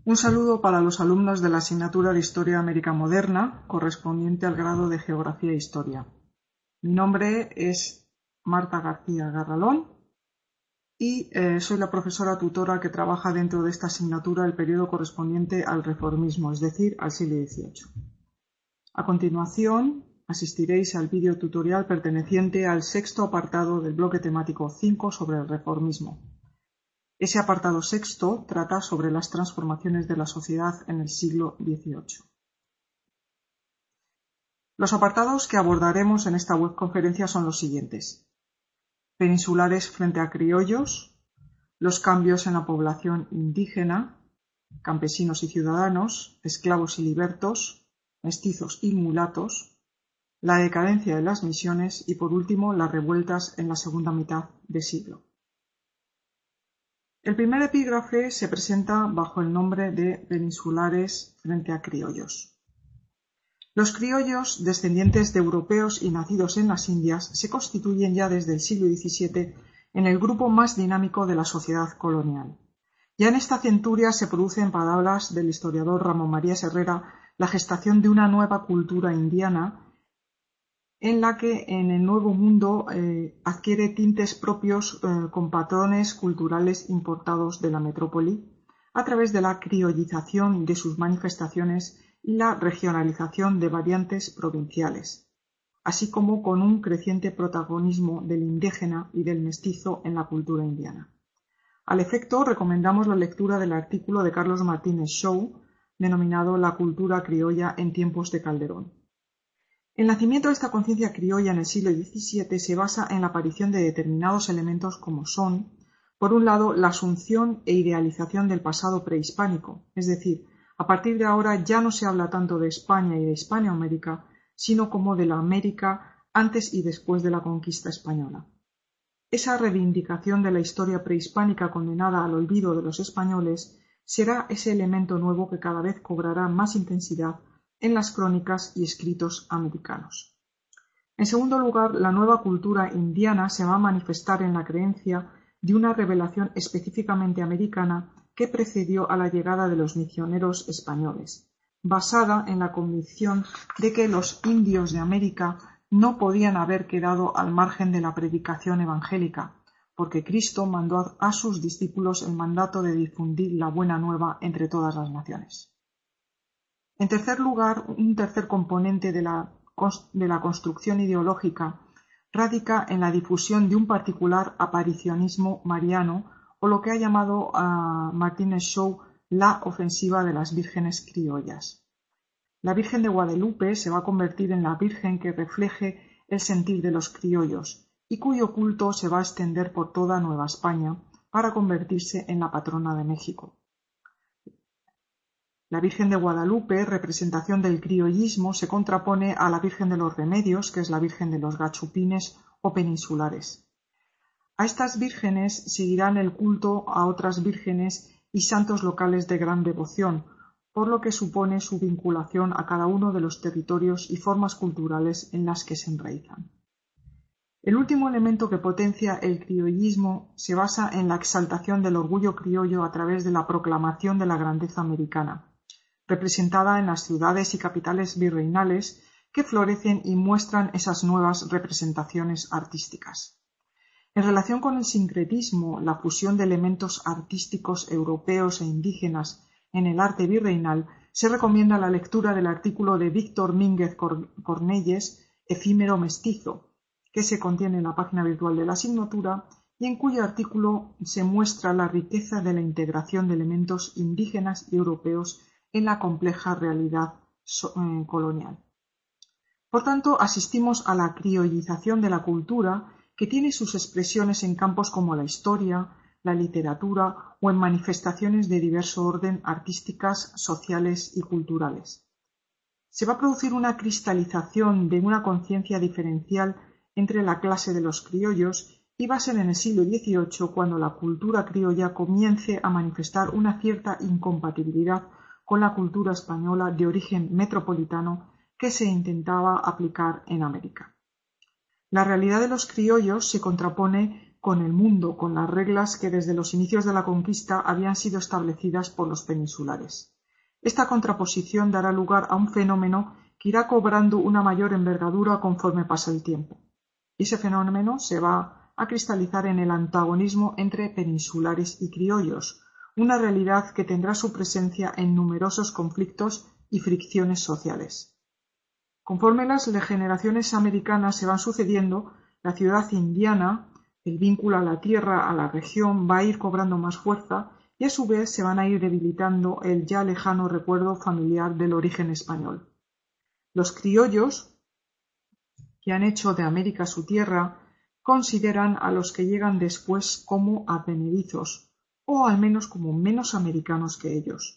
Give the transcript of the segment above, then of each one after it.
Un saludo para los alumnos de la asignatura de Historia América Moderna, correspondiente al grado de Geografía e Historia. Mi nombre es Marta García Garralón y soy la profesora tutora que trabaja dentro de esta asignatura el periodo correspondiente al Reformismo, es decir, al siglo XVIII. A continuación, asistiréis al vídeo tutorial perteneciente al sexto apartado del bloque temático 5 sobre el Reformismo. Ese apartado sexto trata sobre las transformaciones de la sociedad en el siglo XVIII. Los apartados que abordaremos en esta webconferencia son los siguientes: peninsulares frente a criollos, los cambios en la población indígena, campesinos y ciudadanos, esclavos y libertos, mestizos y mulatos, la decadencia de las misiones y, por último, las revueltas en la segunda mitad del siglo. El primer epígrafe se presenta bajo el nombre de peninsulares frente a criollos. Los criollos, descendientes de europeos y nacidos en las Indias, se constituyen ya desde el siglo XVII en el grupo más dinámico de la sociedad colonial. Ya en esta centuria se produce, en palabras del historiador Ramón María Herrera, la gestación de una nueva cultura indiana en la que en el Nuevo Mundo adquiere tintes propios con patrones culturales importados de la metrópoli a través de la criollización de sus manifestaciones y la regionalización de variantes provinciales, así como con un creciente protagonismo del indígena y del mestizo en la cultura indiana. Al efecto, recomendamos la lectura del artículo de Carlos Martínez Shaw, denominado La cultura criolla en tiempos de Calderón. El nacimiento de esta conciencia criolla en el siglo XVII se basa en la aparición de determinados elementos como son, por un lado, la asunción e idealización del pasado prehispánico, es decir, a partir de ahora ya no se habla tanto de España y de Hispanoamérica, sino como de la América antes y después de la conquista española. Esa reivindicación de la historia prehispánica condenada al olvido de los españoles será ese elemento nuevo que cada vez cobrará más intensidad en las crónicas y escritos americanos. En segundo lugar, la nueva cultura indiana se va a manifestar en la creencia de una revelación específicamente americana que precedió a la llegada de los misioneros españoles, basada en la convicción de que los indios de América no podían haber quedado al margen de la predicación evangélica, porque Cristo mandó a sus discípulos el mandato de difundir la buena nueva entre todas las naciones. En tercer lugar, un tercer componente de la construcción ideológica radica en la difusión de un particular aparicionismo mariano, o lo que ha llamado a Martínez Shaw la ofensiva de las vírgenes criollas. La Virgen de Guadalupe se va a convertir en la Virgen que refleje el sentir de los criollos y cuyo culto se va a extender por toda Nueva España para convertirse en la patrona de México. La Virgen de Guadalupe, representación del criollismo, se contrapone a la Virgen de los Remedios, que es la Virgen de los Gachupines o peninsulares. A estas vírgenes seguirán el culto a otras vírgenes y santos locales de gran devoción, por lo que supone su vinculación a cada uno de los territorios y formas culturales en las que se enraizan. El último elemento que potencia el criollismo se basa en la exaltación del orgullo criollo a través de la proclamación de la grandeza americana, representada en las ciudades y capitales virreinales que florecen y muestran esas nuevas representaciones artísticas. En relación con el sincretismo, la fusión de elementos artísticos europeos e indígenas en el arte virreinal, se recomienda la lectura del artículo de Víctor Mínguez Cornelles, Efímero mestizo, que se contiene en la página virtual de la asignatura y en cuyo artículo se muestra la riqueza de la integración de elementos indígenas y europeos en la compleja realidad colonial. Por tanto, asistimos a la criollización de la cultura, que tiene sus expresiones en campos como la historia, la literatura o en manifestaciones de diverso orden artísticas, sociales y culturales. Se va a producir una cristalización de una conciencia diferencial entre la clase de los criollos y va a ser en el siglo XVIII cuando la cultura criolla comience a manifestar una cierta incompatibilidad con la cultura española de origen metropolitano que se intentaba aplicar en América. La realidad de los criollos se contrapone con el mundo, con las reglas que desde los inicios de la conquista habían sido establecidas por los peninsulares. Esta contraposición dará lugar a un fenómeno que irá cobrando una mayor envergadura conforme pasa el tiempo. Y ese fenómeno se va a cristalizar en el antagonismo entre peninsulares y criollos, una realidad que tendrá su presencia en numerosos conflictos y fricciones sociales. Conforme las generaciones americanas se van sucediendo, la ciudad indiana, el vínculo a la tierra, a la región, va a ir cobrando más fuerza y a su vez se van a ir debilitando el ya lejano recuerdo familiar del origen español. Los criollos, que han hecho de América su tierra, consideran a los que llegan después como advenedizos, o al menos como menos americanos que ellos.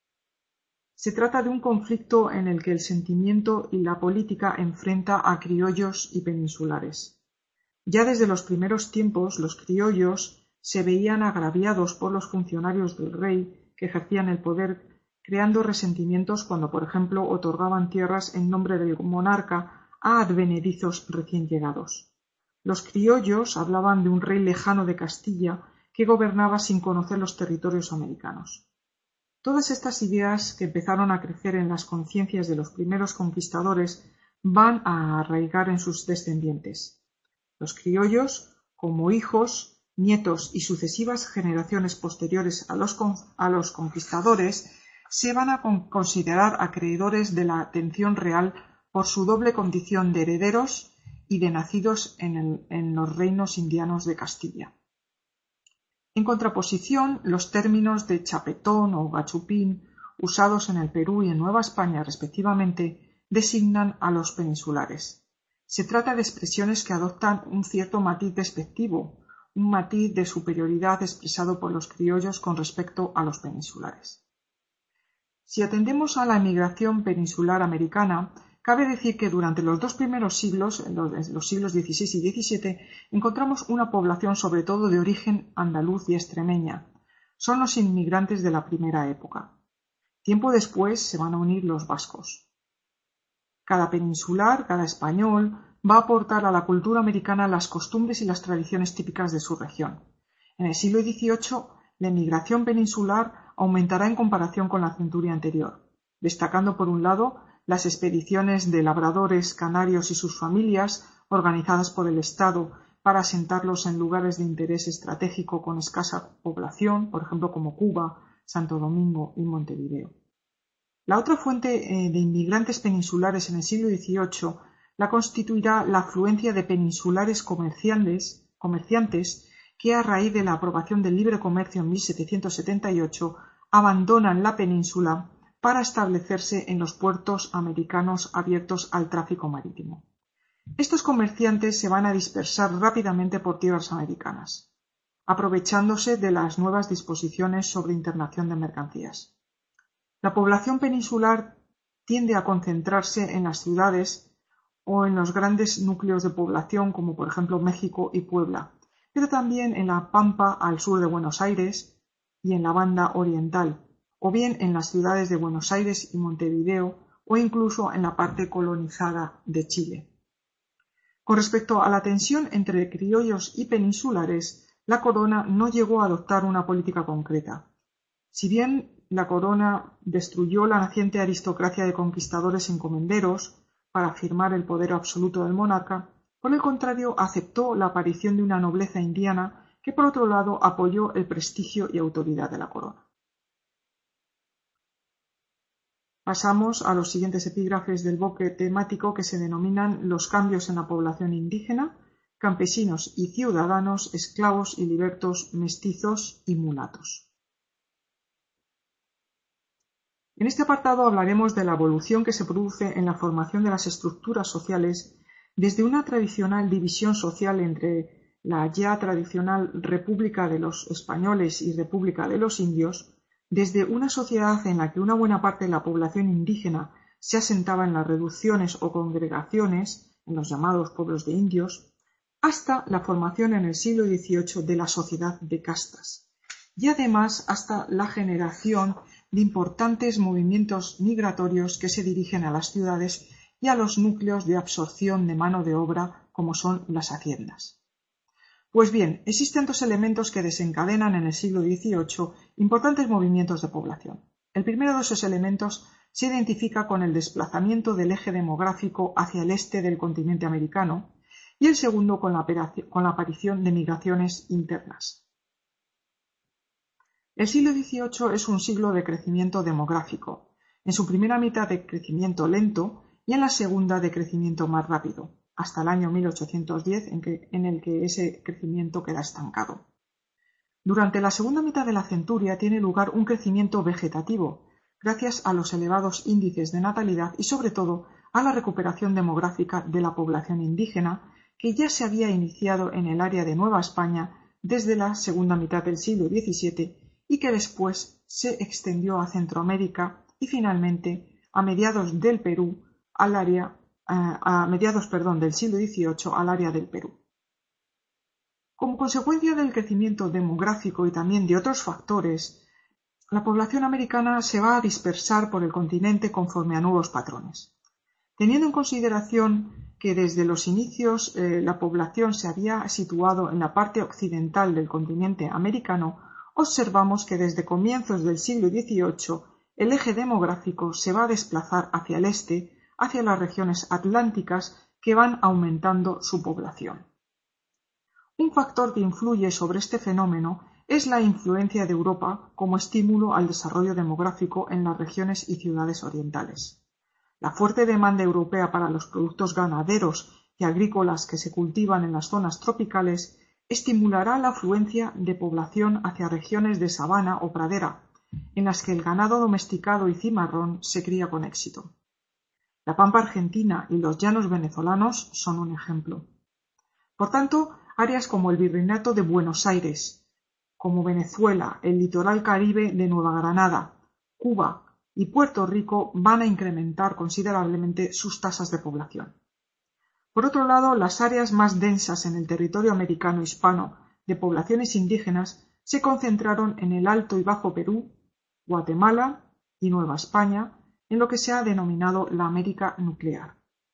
Se trata de un conflicto en el que el sentimiento y la política enfrenta a criollos y peninsulares. Ya desde los primeros tiempos los criollos se veían agraviados por los funcionarios del rey que ejercían el poder, creando resentimientos cuando, por ejemplo, otorgaban tierras en nombre del monarca a advenedizos recién llegados. Los criollos hablaban de un rey lejano de Castilla que gobernaba sin conocer los territorios americanos. Todas estas ideas que empezaron a crecer en las conciencias de los primeros conquistadores van a arraigar en sus descendientes. Los criollos, como hijos, nietos y sucesivas generaciones posteriores a los conquistadores, se van a considerar acreedores de la atención real por su doble condición de herederos y de nacidos en los reinos indianos de Castilla. En contraposición, los términos de chapetón o gachupín, usados en el Perú y en Nueva España respectivamente, designan a los peninsulares. Se trata de expresiones que adoptan un cierto matiz despectivo, un matiz de superioridad expresado por los criollos con respecto a los peninsulares. Si atendemos a la emigración peninsular americana, cabe decir que durante los dos primeros siglos, en los siglos XVI y XVII, encontramos una población sobre todo de origen andaluz y extremeña. Son los inmigrantes de la primera época. Tiempo después se van a unir los vascos. Cada peninsular, cada español, va a aportar a la cultura americana las costumbres y las tradiciones típicas de su región. En el siglo XVIII, la emigración peninsular aumentará en comparación con la centuria anterior, destacando por un lado las expediciones de labradores canarios y sus familias, organizadas por el Estado para asentarlos en lugares de interés estratégico con escasa población, por ejemplo como Cuba, Santo Domingo y Montevideo. La otra fuente de inmigrantes peninsulares en el siglo XVIII la constituirá la afluencia de peninsulares comerciantes que, a raíz de la aprobación del libre comercio en 1778, abandonan la península para establecerse en los puertos americanos abiertos al tráfico marítimo. Estos comerciantes se van a dispersar rápidamente por tierras americanas, aprovechándose de las nuevas disposiciones sobre internación de mercancías. La población peninsular tiende a concentrarse en las ciudades o en los grandes núcleos de población como por ejemplo México y Puebla, pero también en la Pampa al sur de Buenos Aires y en la Banda Oriental, o bien en las ciudades de Buenos Aires y Montevideo, o incluso en la parte colonizada de Chile. Con respecto a la tensión entre criollos y peninsulares, la corona no llegó a adoptar una política concreta. Si bien la corona destruyó la naciente aristocracia de conquistadores encomenderos para afirmar el poder absoluto del monarca, por el contrario aceptó la aparición de una nobleza indiana que por otro lado apoyó el prestigio y autoridad de la corona. Pasamos a los siguientes epígrafes del bloque temático que se denominan los cambios en la población indígena, campesinos y ciudadanos, esclavos y libertos, mestizos y mulatos. En este apartado hablaremos de la evolución que se produce en la formación de las estructuras sociales desde una tradicional división social entre la ya tradicional República de los Españoles y República de los Indios, desde una sociedad en la que una buena parte de la población indígena se asentaba en las reducciones o congregaciones, en los llamados pueblos de indios, hasta la formación en el siglo XVIII de la sociedad de castas, y además hasta la generación de importantes movimientos migratorios que se dirigen a las ciudades y a los núcleos de absorción de mano de obra como son las haciendas. Pues bien, existen dos elementos que desencadenan en el siglo XVIII importantes movimientos de población. El primero de esos elementos se identifica con el desplazamiento del eje demográfico hacia el este del continente americano y el segundo con la aparición de migraciones internas. El siglo XVIII es un siglo de crecimiento demográfico, en su primera mitad de crecimiento lento y en la segunda de crecimiento más rápido, hasta el año 1810 en el que ese crecimiento queda estancado. Durante la segunda mitad de la centuria tiene lugar un crecimiento vegetativo, gracias a los elevados índices de natalidad y sobre todo a la recuperación demográfica de la población indígena que ya se había iniciado en el área de Nueva España desde la segunda mitad del siglo XVII y que después se extendió a Centroamérica y finalmente a mediados del Perú del siglo XVIII al área del Perú. Como consecuencia del crecimiento demográfico y también de otros factores, la población americana se va a dispersar por el continente conforme a nuevos patrones. Teniendo en consideración que desde los inicios la población se había situado en la parte occidental del continente americano, observamos que desde comienzos del siglo XVIII el eje demográfico se va a desplazar hacia el este, hacia las regiones atlánticas que van aumentando su población. Un factor que influye sobre este fenómeno es la influencia de Europa como estímulo al desarrollo demográfico en las regiones y ciudades orientales. La fuerte demanda europea para los productos ganaderos y agrícolas que se cultivan en las zonas tropicales estimulará la afluencia de población hacia regiones de sabana o pradera, en las que el ganado domesticado y cimarrón se cría con éxito. La pampa argentina y los llanos venezolanos son un ejemplo. Por tanto, áreas como el Virreinato de Buenos Aires, como Venezuela, el litoral caribe de Nueva Granada, Cuba y Puerto Rico van a incrementar considerablemente sus tasas de población. Por otro lado, las áreas más densas en el territorio americano hispano de poblaciones indígenas se concentraron en el Alto y Bajo Perú, Guatemala y Nueva España, en lo que se ha denominado la América nuclear.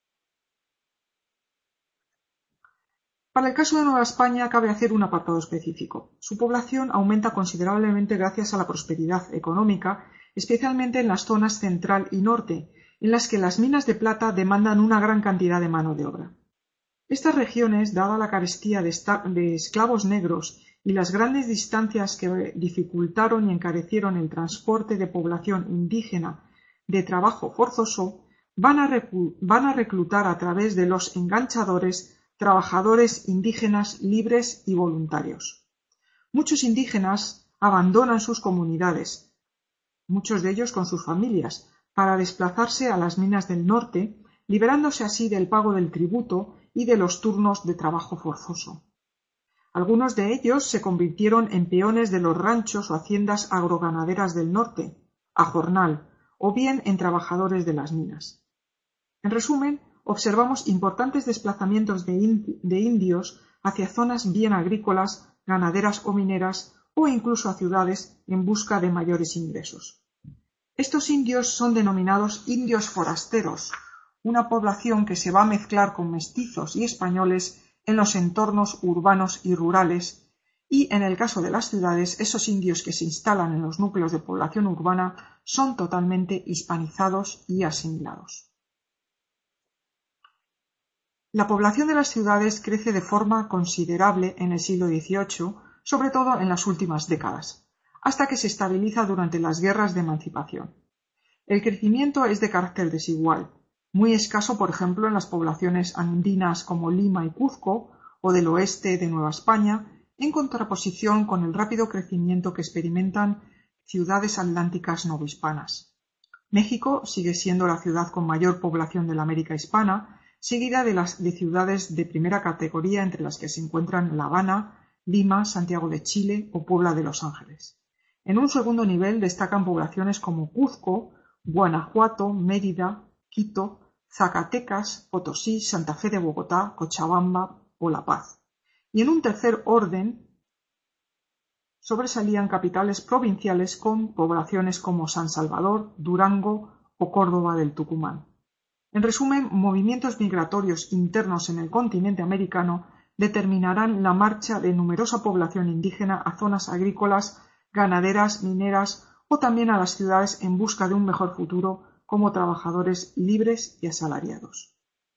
Para el caso de Nueva España cabe hacer un apartado específico. Su población aumenta considerablemente gracias a la prosperidad económica, especialmente en las zonas central y norte, en las que las minas de plata demandan una gran cantidad de mano de obra. Estas regiones, dada la carestía de esclavos negros y las grandes distancias que dificultaron y encarecieron el transporte de población indígena de trabajo forzoso, van a reclutar a través de los enganchadores trabajadores indígenas libres y voluntarios. Muchos indígenas abandonan sus comunidades, muchos de ellos con sus familias, para desplazarse a las minas del norte, liberándose así del pago del tributo y de los turnos de trabajo forzoso. Algunos de ellos se convirtieron en peones de los ranchos o haciendas agroganaderas del norte, a jornal, o bien en trabajadores de las minas. En resumen, observamos importantes desplazamientos de indios hacia zonas bien agrícolas, ganaderas o mineras, o incluso a ciudades en busca de mayores ingresos. Estos indios son denominados indios forasteros, una población que se va a mezclar con mestizos y españoles en los entornos urbanos y rurales, y en el caso de las ciudades, esos indios que se instalan en los núcleos de población urbana son totalmente hispanizados y asimilados. La población de las ciudades crece de forma considerable en el siglo XVIII, sobre todo en las últimas décadas, hasta que se estabiliza durante las guerras de emancipación. El crecimiento es de carácter desigual, muy escaso por ejemplo en las poblaciones andinas como Lima y Cuzco o del oeste de Nueva España, en contraposición con el rápido crecimiento que experimentan ciudades atlánticas novohispanas. México sigue siendo la ciudad con mayor población de la América hispana, seguida de ciudades de primera categoría entre las que se encuentran La Habana, Lima, Santiago de Chile o Puebla de Los Ángeles. En un segundo nivel destacan poblaciones como Cuzco, Guanajuato, Mérida, Quito, Zacatecas, Potosí, Santa Fe de Bogotá, Cochabamba o La Paz. Y en un tercer orden sobresalían capitales provinciales con poblaciones como San Salvador, Durango o Córdoba del Tucumán. En resumen, movimientos migratorios internos en el continente americano determinarán la marcha de numerosa población indígena a zonas agrícolas, ganaderas, mineras o también a las ciudades en busca de un mejor futuro como trabajadores libres y asalariados.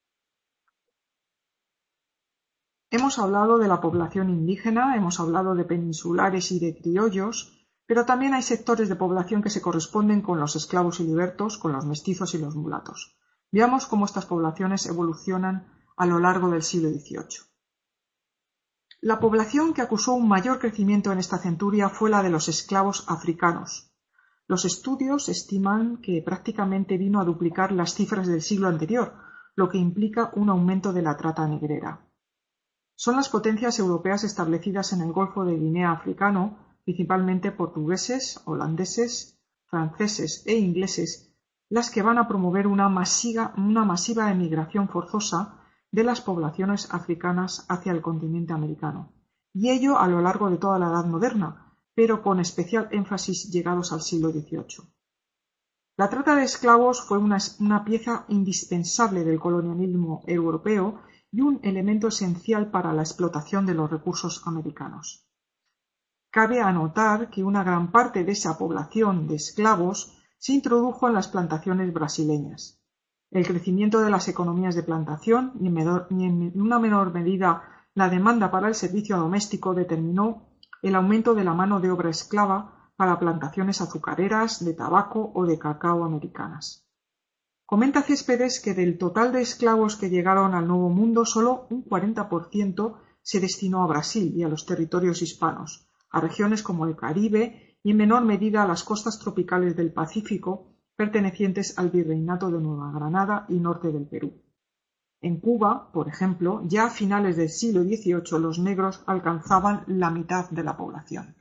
Hemos hablado de la población indígena, hemos hablado de peninsulares y de criollos, pero también hay sectores de población que se corresponden con los esclavos y libertos, con los mestizos y los mulatos. Veamos cómo estas poblaciones evolucionan a lo largo del siglo XVIII. La población que acusó un mayor crecimiento en esta centuria fue la de los esclavos africanos. Los estudios estiman que prácticamente vino a duplicar las cifras del siglo anterior, lo que implica un aumento de la trata negrera. Son las potencias europeas establecidas en el Golfo de Guinea africano, principalmente portugueses, holandeses, franceses e ingleses, las que van a promover una masiva emigración forzosa de las poblaciones africanas hacia el continente americano, y ello a lo largo de toda la Edad Moderna, pero con especial énfasis llegados al siglo XVIII. La trata de esclavos fue una pieza indispensable del colonialismo europeo y un elemento esencial para la explotación de los recursos americanos. Cabe anotar que una gran parte de esa población de esclavos se introdujo en las plantaciones brasileñas. El crecimiento de las economías de plantación y en una menor medida la demanda para el servicio doméstico determinó el aumento de la mano de obra esclava para plantaciones azucareras, de tabaco o de cacao americanas. Comenta Céspedes que del total de esclavos que llegaron al Nuevo Mundo, solo un 40% se destinó a Brasil y a los territorios hispanos, a regiones como el Caribe y en menor medida a las costas tropicales del Pacífico pertenecientes al Virreinato de Nueva Granada y norte del Perú. En Cuba, por ejemplo, ya a finales del siglo XVIII los negros alcanzaban la mitad de la población.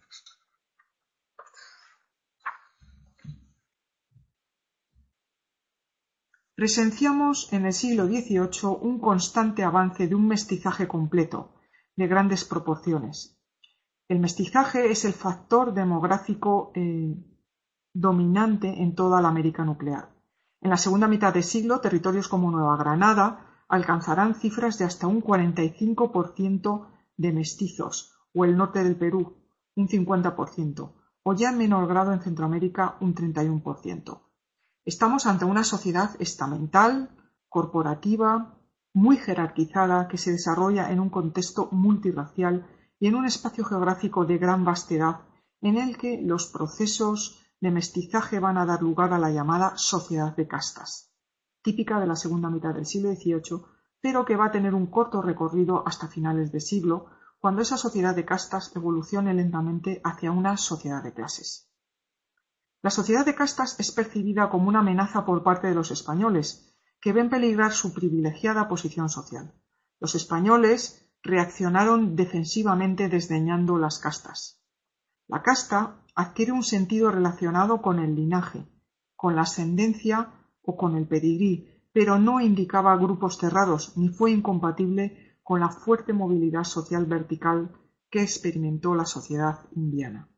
Presenciamos en el siglo XVIII un constante avance de un mestizaje completo, de grandes proporciones. El mestizaje es el factor demográfico dominante en toda la América nuclear. En la segunda mitad del siglo, territorios como Nueva Granada alcanzarán cifras de hasta un 45% de mestizos, o el norte del Perú, un 50%, o ya en menor grado en Centroamérica, un 31%. Estamos ante una sociedad estamental, corporativa, muy jerarquizada, que se desarrolla en un contexto multirracial y en un espacio geográfico de gran vastedad, en el que los procesos de mestizaje van a dar lugar a la llamada sociedad de castas, típica de la segunda mitad del siglo XVIII, pero que va a tener un corto recorrido hasta finales de siglo, cuando esa sociedad de castas evolucione lentamente hacia una sociedad de clases. La sociedad de castas es percibida como una amenaza por parte de los españoles, que ven peligrar su privilegiada posición social. Los españoles reaccionaron defensivamente desdeñando las castas. La casta adquiere un sentido relacionado con el linaje, con la ascendencia o con el pedigrí, pero no indicaba grupos cerrados ni fue incompatible con la fuerte movilidad social vertical que experimentó la sociedad indiana.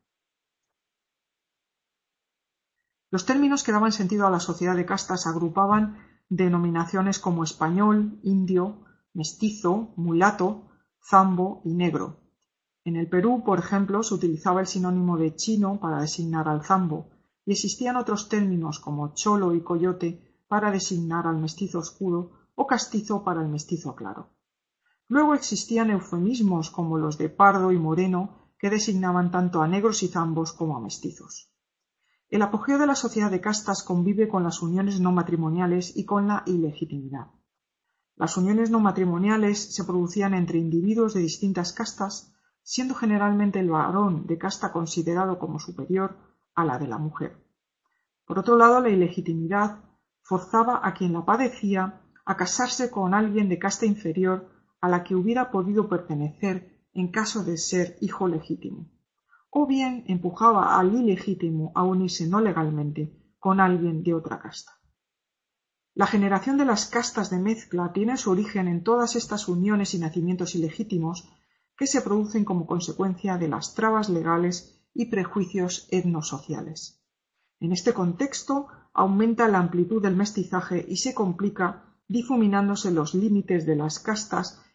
Los términos que daban sentido a la sociedad de castas agrupaban denominaciones como español, indio, mestizo, mulato, zambo y negro. En el Perú, por ejemplo, se utilizaba el sinónimo de chino para designar al zambo, y existían otros términos como cholo y coyote para designar al mestizo oscuro o castizo para el mestizo claro. Luego existían eufemismos como los de pardo y moreno que designaban tanto a negros y zambos como a mestizos. El apogeo de la sociedad de castas convive con las uniones no matrimoniales y con la ilegitimidad. Las uniones no matrimoniales se producían entre individuos de distintas castas, siendo generalmente el varón de casta considerado como superior a la de la mujer. Por otro lado, la ilegitimidad forzaba a quien la padecía a casarse con alguien de casta inferior a la que hubiera podido pertenecer en caso de ser hijo legítimo, o bien empujaba al ilegítimo a unirse no legalmente con alguien de otra casta. La generación de las castas de mezcla tiene su origen en todas estas uniones y nacimientos ilegítimos que se producen como consecuencia de las trabas legales y prejuicios etnosociales. En este contexto aumenta la amplitud del mestizaje y se complica difuminándose los límites de las castas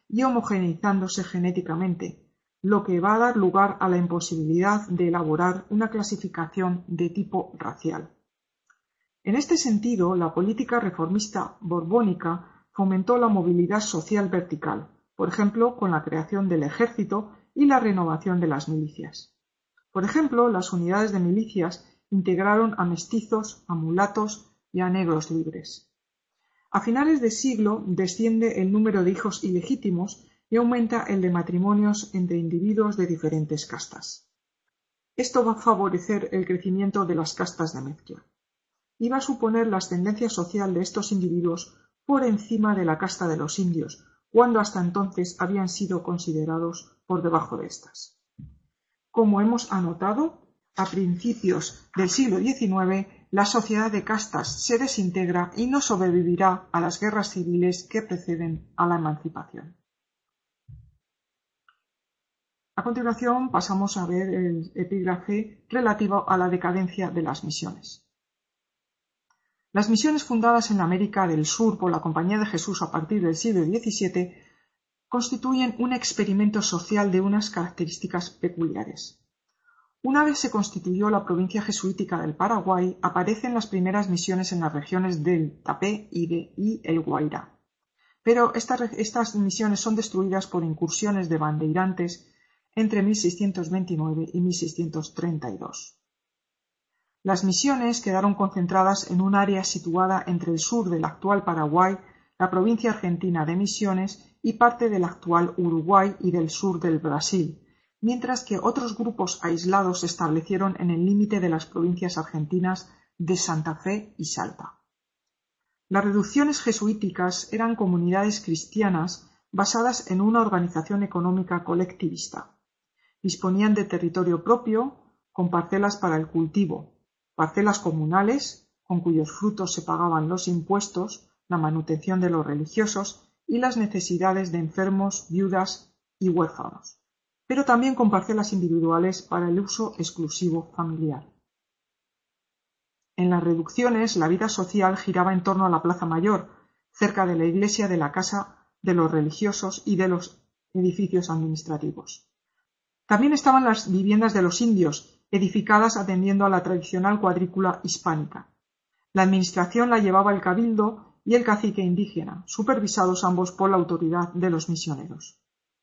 y homogeneizándose genéticamente, lo que va a dar lugar a la imposibilidad de elaborar una clasificación de tipo racial. En este sentido, la política reformista borbónica fomentó la movilidad social vertical, por ejemplo, con la creación del ejército y la renovación de las milicias. Por ejemplo, las unidades de milicias integraron a mestizos, a mulatos y a negros libres. A finales de siglo desciende el número de hijos ilegítimos y aumenta el de matrimonios entre individuos de diferentes castas. Esto va a favorecer el crecimiento de las castas de mezcla. Y va a suponer la ascendencia social de estos individuos por encima de la casta de los indios, cuando hasta entonces habían sido considerados por debajo de estas. Como hemos anotado, a principios del siglo XIX, la sociedad de castas se desintegra y no sobrevivirá a las guerras civiles que preceden a la emancipación. A continuación pasamos a ver el epígrafe relativo a la decadencia de las misiones. Las misiones fundadas en América del Sur por la Compañía de Jesús a partir del siglo XVII constituyen un experimento social de unas características peculiares. Una vez se constituyó la provincia jesuítica del Paraguay, aparecen las primeras misiones en las regiones del Tapé y el Guairá. Pero estas misiones son destruidas por incursiones de bandeirantes entre 1629 y 1632. Las misiones quedaron concentradas en un área situada entre el sur del actual Paraguay, la provincia argentina de Misiones y parte del actual Uruguay y del sur del Brasil, mientras que otros grupos aislados se establecieron en el límite de las provincias argentinas de Santa Fe y Salta. Las reducciones jesuíticas eran comunidades cristianas basadas en una organización económica colectivista. Disponían de territorio propio, con parcelas para el cultivo, parcelas comunales, con cuyos frutos se pagaban los impuestos, la manutención de los religiosos y las necesidades de enfermos, viudas y huérfanos, pero también con parcelas individuales para el uso exclusivo familiar. En las reducciones, la vida social giraba en torno a la Plaza Mayor, cerca de la iglesia, de la casa de los religiosos y de los edificios administrativos. También estaban las viviendas de los indios, edificadas atendiendo a la tradicional cuadrícula hispánica. La administración la llevaba el cabildo y el cacique indígena, supervisados ambos por la autoridad de los misioneros.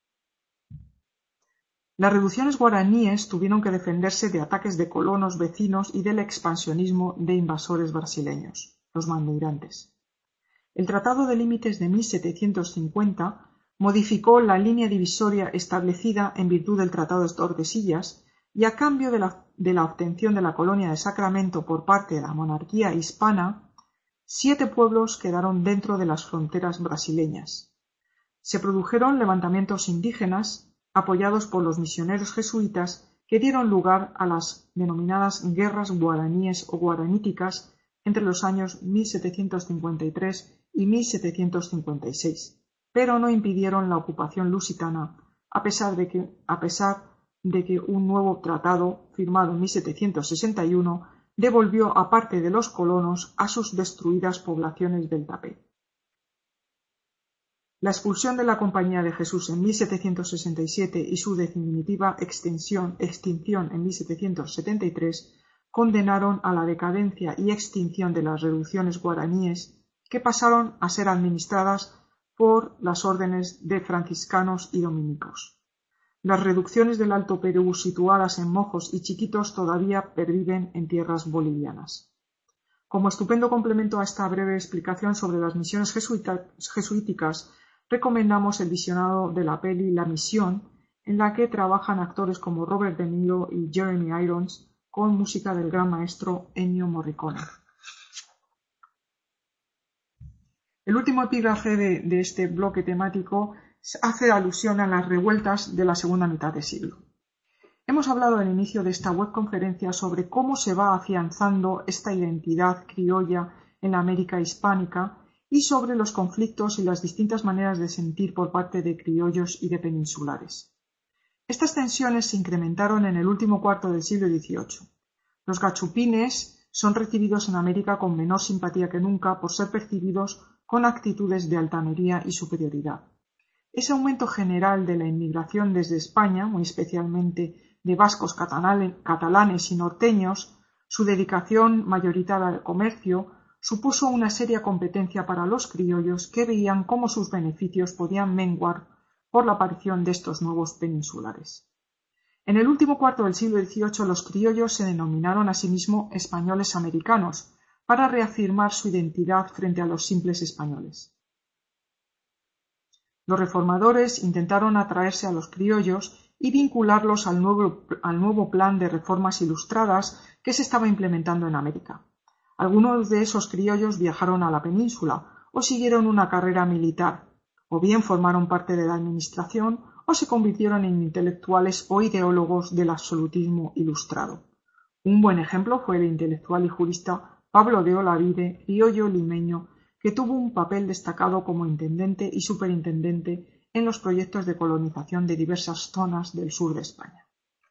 Las reducciones guaraníes tuvieron que defenderse de ataques de colonos vecinos y del expansionismo de invasores brasileños, los bandeirantes. El Tratado de Límites de 1750 modificó la línea divisoria establecida en virtud del Tratado de Tordesillas y a cambio de la obtención de la colonia de Sacramento por parte de la monarquía hispana, 7 pueblos quedaron dentro de las fronteras brasileñas. Se produjeron levantamientos indígenas apoyados por los misioneros jesuitas que dieron lugar a las denominadas guerras guaraníes o guaraníticas entre los años 1753 y 1756, pero no impidieron la ocupación lusitana a pesar de que un nuevo tratado, firmado en 1761, devolvió a parte de los colonos a sus destruidas poblaciones del Tapé. La expulsión de la Compañía de Jesús en 1767 y su definitiva extinción en 1773 condenaron a la decadencia y extinción de las reducciones guaraníes, que pasaron a ser administradas por las órdenes de franciscanos y dominicos. Las reducciones del Alto Perú situadas en Mojos y Chiquitos todavía perviven en tierras bolivianas. Como estupendo complemento a esta breve explicación sobre las misiones jesuíticas, recomendamos el visionado de la peli La Misión, en la que trabajan actores como Robert De Niro y Jeremy Irons, con música del gran maestro Ennio Morricone. El último epígrafe de este bloque temático hace alusión a las revueltas de la segunda mitad del siglo. Hemos hablado al inicio de esta webconferencia sobre cómo se va afianzando esta identidad criolla en la América hispánica y sobre los conflictos y las distintas maneras de sentir por parte de criollos y de peninsulares. Estas tensiones se incrementaron en el último cuarto del siglo XVIII. Los gachupines son recibidos en América con menor simpatía que nunca por ser percibidos con actitudes de altanería y superioridad. Ese aumento general de la inmigración desde España, muy especialmente de vascos, catalanes y norteños, su dedicación mayoritaria al comercio, supuso una seria competencia para los criollos que veían cómo sus beneficios podían menguar por la aparición de estos nuevos peninsulares. En el último cuarto del siglo XVIII los criollos se denominaron a sí mismos españoles americanos para reafirmar su identidad frente a los simples españoles. Los reformadores intentaron atraerse a los criollos y vincularlos al nuevo plan de reformas ilustradas que se estaba implementando en América. Algunos de esos criollos viajaron a la península o siguieron una carrera militar, o bien formaron parte de la administración o se convirtieron en intelectuales o ideólogos del absolutismo ilustrado. Un buen ejemplo fue el intelectual y jurista Pablo de Olavide, criollo limeño, que tuvo un papel destacado como intendente y superintendente en los proyectos de colonización de diversas zonas del sur de España.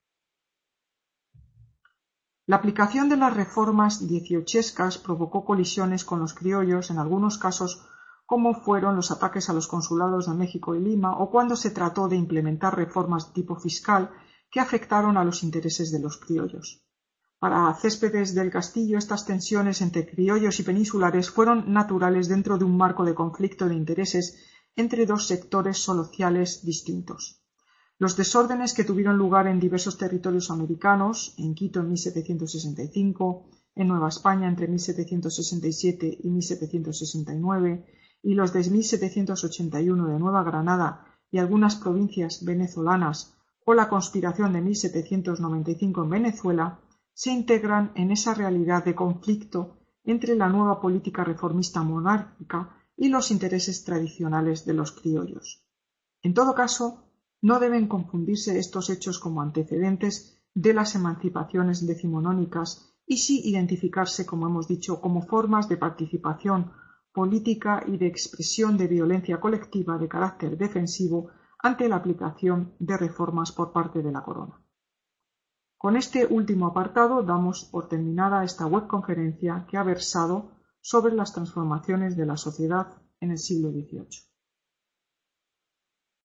La aplicación de las reformas dieciochescas provocó colisiones con los criollos, en algunos casos como fueron los ataques a los consulados de México y Lima o cuando se trató de implementar reformas de tipo fiscal que afectaron a los intereses de los criollos. Para Céspedes del Castillo, estas tensiones entre criollos y peninsulares fueron naturales dentro de un marco de conflicto de intereses entre dos sectores sociales distintos. Los desórdenes que tuvieron lugar en diversos territorios americanos, en Quito en 1765, en Nueva España entre 1767 y 1769, y los de 1781 de Nueva Granada y algunas provincias venezolanas, o la conspiración de 1795 en Venezuela, se integran en esa realidad de conflicto entre la nueva política reformista monárquica y los intereses tradicionales de los criollos. En todo caso, no deben confundirse estos hechos como antecedentes de las emancipaciones decimonónicas y sí identificarse, como hemos dicho, como formas de participación política y de expresión de violencia colectiva de carácter defensivo ante la aplicación de reformas por parte de la corona. Con este último apartado damos por terminada esta webconferencia que ha versado sobre las transformaciones de la sociedad en el siglo XVIII.